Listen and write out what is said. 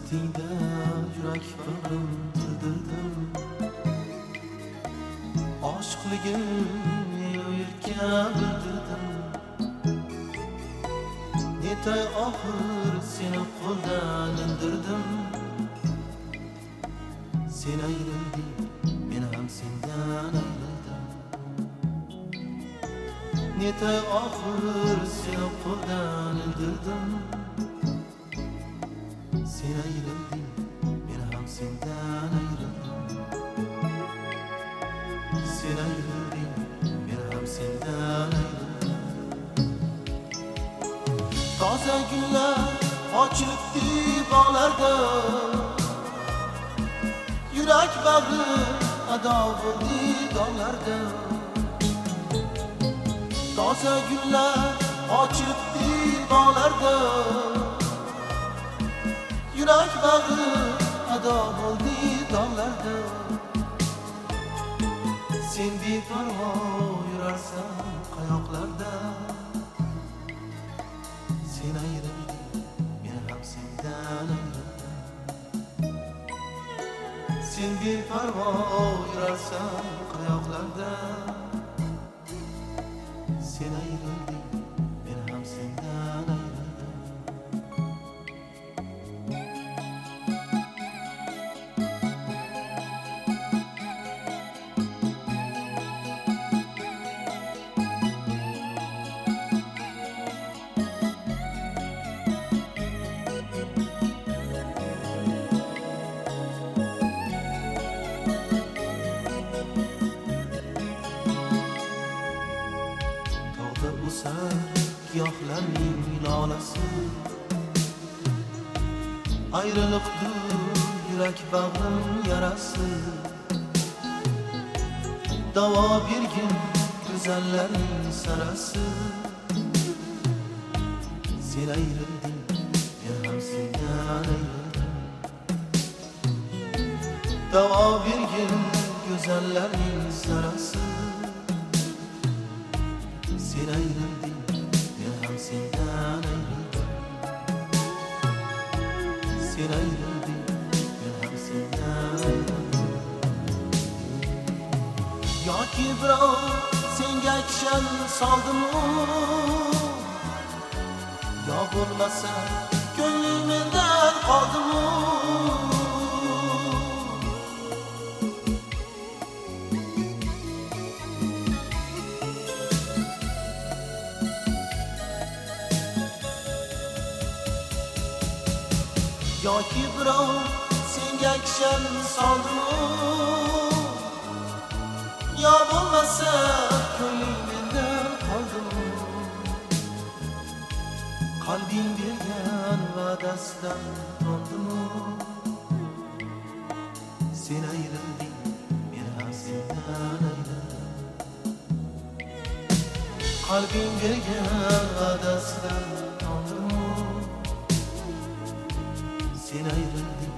Hasretingda yurak bag'rim tildirdim. Oshiqligimni yurtga bildirdim. Netay oxir seni qo'ldan indirdim. Sen ayrilding, men ham sendan ayrildim. Netay oxir seni qo'ldan indirdim. Sen ayrilding, men ham sendan ayrildim. Sen ayrilding, men ham sendan ayrildim. Toza gullar ochilibdi bog'larda, yurak bag'rim ado bo'ldi dog'larda. Toza gullar ochilibdi bog'larda, yurak bag'rim ado bo'ldi dog'larda. Sen beparvo yurarsan qayoqlarda. Sen ayrilding, men ham sendan ayrildim. Sen beparvo yurarsan qayoqlarda. Sen ayrilding, men ham sendan ayrildim. O'sar giyohlarning lolasi, ayriliqdir yurak bag'rim yarasi. Davo bergin go'zallarning sarasi. Sen ayrilding, men ham sendan ayrildim. Davo bergin go'zallarning sarasi. Sen ayrilding, men ham sendan ayrildim. Sen ayrilding, men ham sendan ayrildim. Yoki birov senga kishan soldimi? Yo bo'lmasa ko'ngling mendan qoldimi? Yoki birov senga kishan soldimi? Yo bo'lmasa ko'ngling mendan qoldimi? Qalbing bergan va'dasidan tondimi? Sen ayrilding, men ham sendan ayrildim. Qalbing bergan va'dasidan tondimi? Sen ayrilding,